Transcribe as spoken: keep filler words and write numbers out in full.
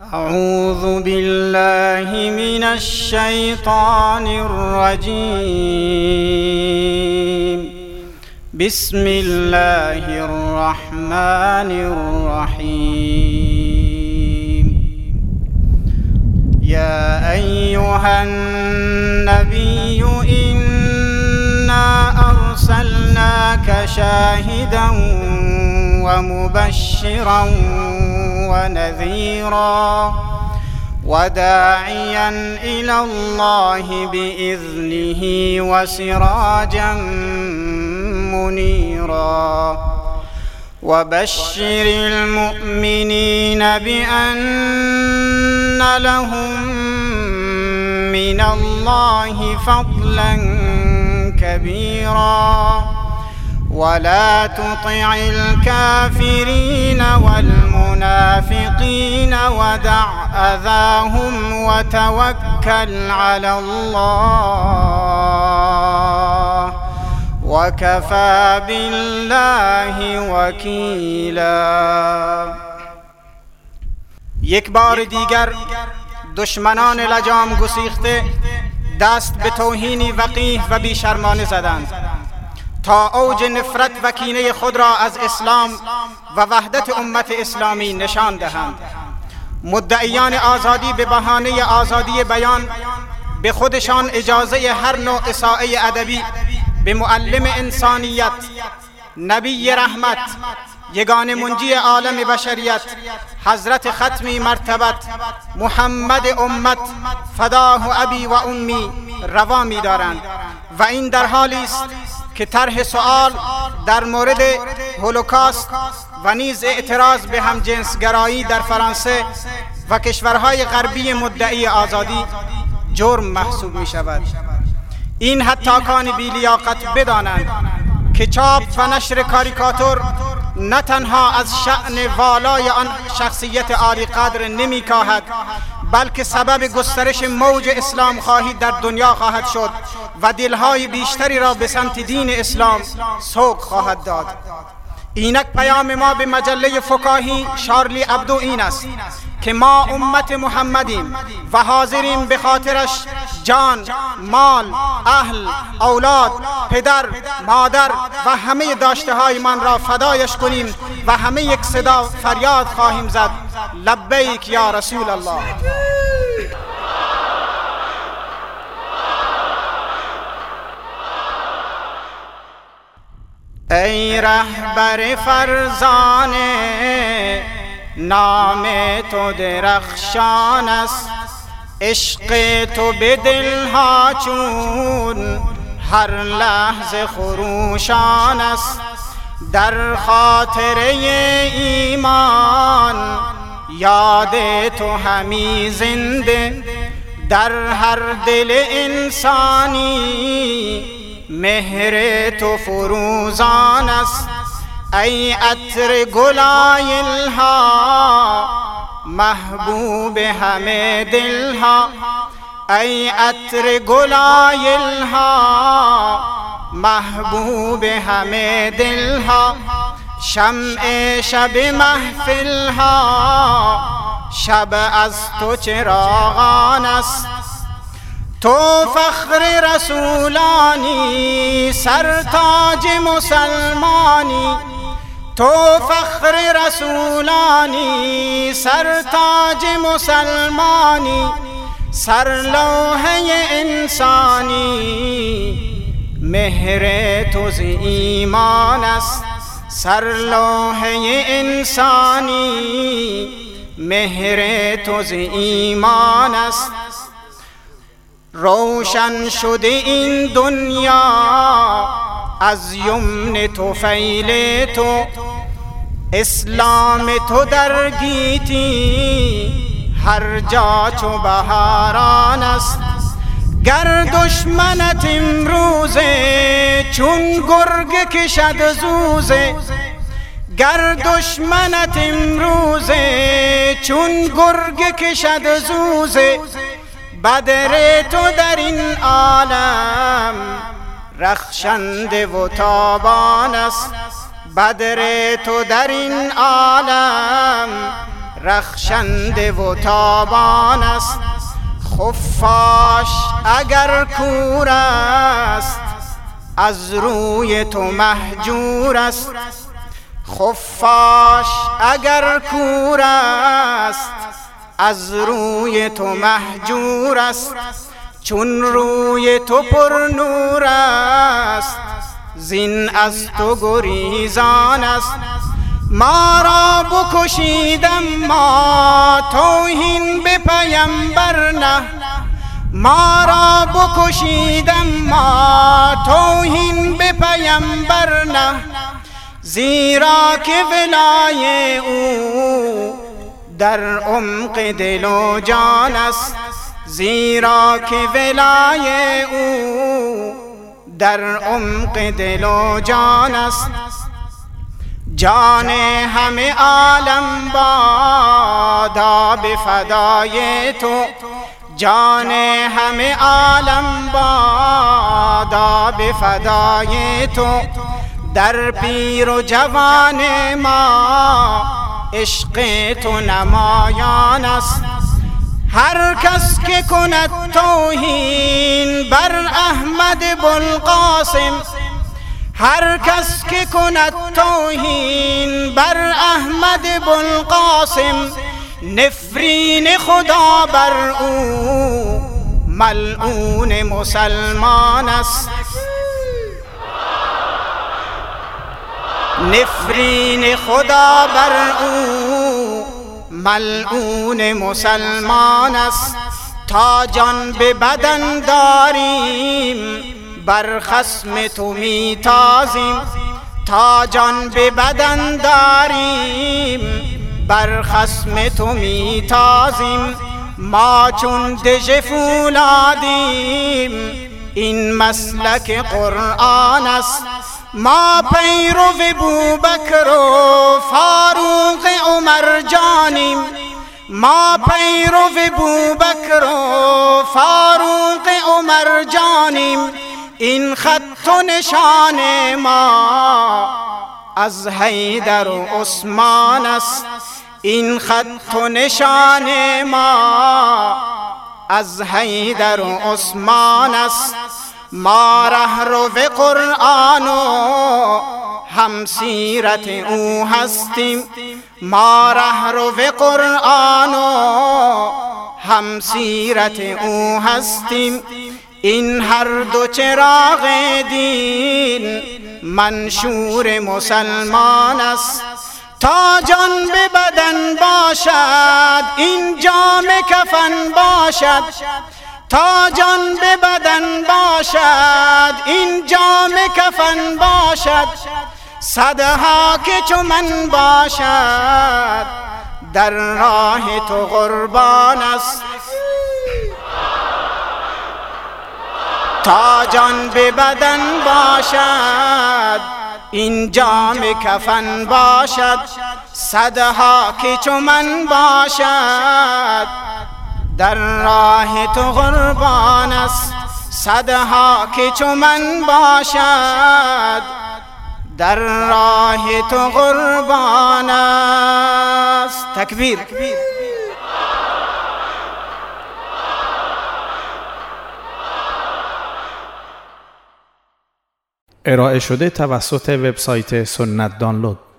أعوذ بالله من الشيطان الرجيم. بسم الله الرحمن الرحيم. يا أيها النبي إنا أرسلناك شاهدا ومبشرا ونذيرا وداعيا إلى الله بإذنه وسراجا منيرا وبشر المؤمنين بأن لهم من الله فضلا كبيرا ولا تطع الكافرين والمنافقين ودع أذاهم وتوكل على الله وكفى بالله وکیلا. یک بار دیگر دشمنان لجام گسیخته دست به توهینی وقیح و بیشرمانه زدند تا اوج نفرت و کینه خود را از اسلام و وحدت امت اسلامی نشان دهند. مدعیان آزادی به بهانه آزادی بیان به خودشان اجازه هر نوع اساءه ادبی به معلم انسانیت، نبی رحمت، یگانه منجی عالم بشریت، حضرت ختمی مرتبت، محمد امت فداه ابی و امی روا می دارند و این در حالی است که طرح سوال در مورد هولوکاست و نیز اعتراض به همجنسگرایی در فرانسه و کشورهای غربی مدعی آزادی جرم محسوب می شود. این حتاکان بی لیاقت بدانند که چاپ و نشر کاریکاتور نه تنها از شأن والای آن شخصیت عالی قدر نمی کاهد بلکه سبب گسترش موج اسلام خواهی در دنیا خواهد شد و دلهای بیشتری را به سمت دین اسلام سوق خواهد داد. اینک پیام ما به مجله فکاهی شارلی ابدو این است که ما امت محمدیم و حاضریم به خاطرش جان، مال، اهل، اولاد، پدر، مادر و همه داشته های من را فدایش کنیم و همه یک صدا فریاد خواهیم زد لبیک یا رسول الله. ای رهبر فرزانه نام تو درخشان است، عشق تو به دلها چون هر لحظه خروشان است. در خاطر ایمان یاد تو همی زنده، در هر دل انسانی مهر تو فروزان است. ای عطر گلایل ها محبوب همه دل ها، ای عطر گلایل ها محبوب همه دل ها. شمع شب محفل ها شب از تو چراغان است. تو فخر رسولانی سرتاج مسلمانی، تو فخر رسولانی سرتاج مسلمانی. سرلوحه انسانی مهر تو ز ایمان است. سرلوحه انسانی مهر تو ز ایمان است. روشن شده این دنیا از یمن طفیل تو، اسلام تو در گیتی هر جا چو بهاران است. گر دشمنت امروزه چون گرگ کشد زوزه، گر دشمنت امروزه چون گرگ کشد زوزه. بدر تو در این عالم رخشنده و تابان است. بدر تو در این عالم رخشنده و تابان است. خفاش اگر کور است از روی تو مهجور است. خفاش اگر کور است از روی تو مهجور است. چون روی تو پر نور است زین از تو گریزان است. ما را بکشیدم ما توهین به پیمبر نه. ما را بکشیدم ما توهین به پیمبر نه. زیرا که ولای او در عمق دل و جان است. زیرا که ولای او در عمق دل و جان است. جان همه عالم بادا به فدای تو. جان همه عالم بادا به فدای تو. در پیر و جوان ما عشق تو نمایان است. هر کس که کند توهین بر احمد بوالقاسم. هر کس که کند توهین بر احمد بوالقاسم نفرین خدا بر او ملعون مسلمان است. نفرین خدا بر او ملعون مسلمان است. تا جان به بدن داریم بر خصم تو میتازیم. تا جان به بدن داریم بر خصم تو میتازیم. ما چون دژ فولادیم این مسلک قرآن است. ما پیرو بوبکر و فاروق عمر جانیم. ما پیرو بوبکر و فاروق عمر جانیم. این خط و نشان ما از حیدر و عثمان است. این خط و نشان ما از حیدر و عثمان است. ما رهرو قرآن و هم سیرت او هستیم. ما رهرو قرآن و هم سیرت او هستیم. این هر دو چراغ دین منشور مسلمان است. تا جان به بدن باشد این جام کفن باشد. تا جان به بدن باشد این جام کفن باشد. صدها که چو من باشد در راه تو قربان است. تا جان به بدن باشد این جام کفن باشد. صدها که چو من باشد در راه تو قربان است. صدها که چو من باشد در راه تو قربان است. تکبیر. ارائه شده توسط وبسایت سنت دانلود.